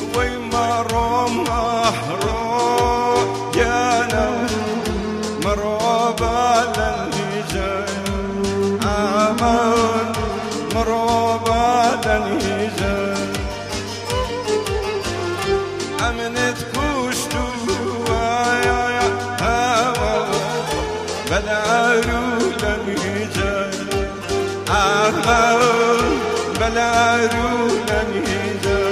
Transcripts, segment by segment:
وي مرو محرو يانا مرو بالنجا امان مرو بالنجا امنت كشتو يا هوا بلعرو لنجا امان بلعرو لنجا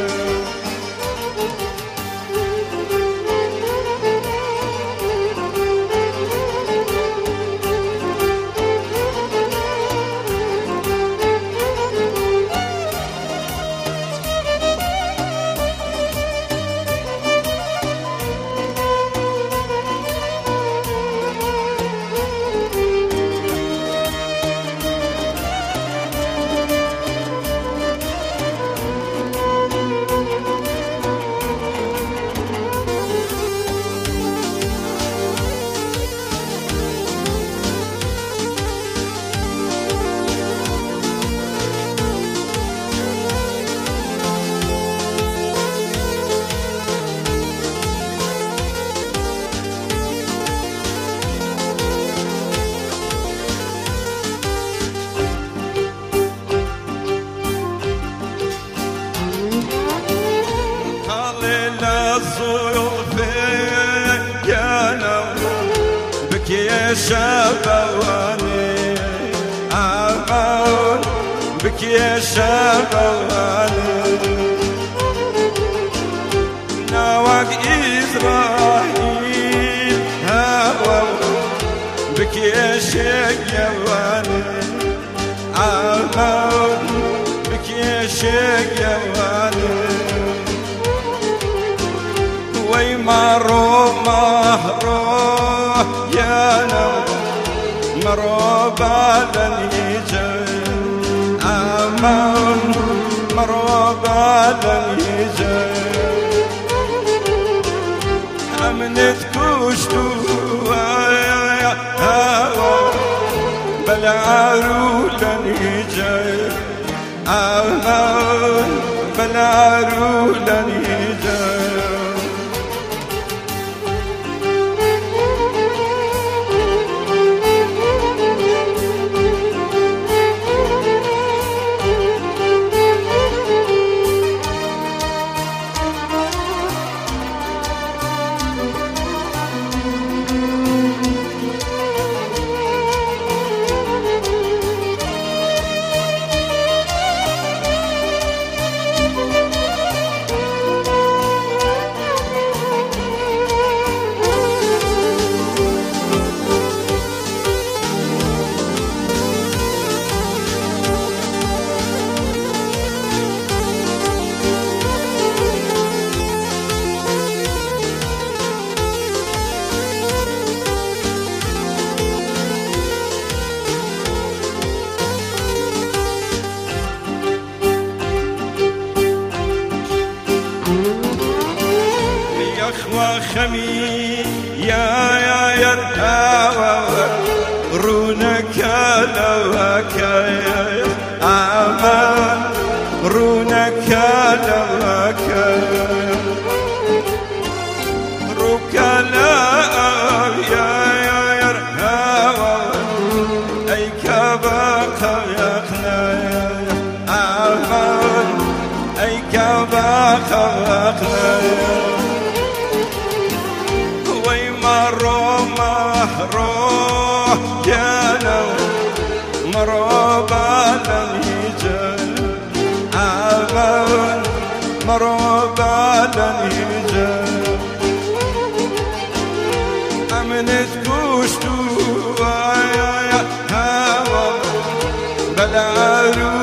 يا شبواني أمان بك يا شبواني نواك إسرائيل هوا بك يا شيواني أمان بك يا شيواني وي مرو محرو يانا مرو بالنجا امان مرو بالنجا امنت كشتو يا هوا بلعرو لنجا امان بلعرو لنجا خمي يا الهوى رونك لواك يا امان رونك لواك روك لا يا الهوى اي كباك يخنا امان اي كباك يخنا مرو محرو يانا مرو بالنجا امان مرو بالنجا امنت كشتو يا هوا بلعرو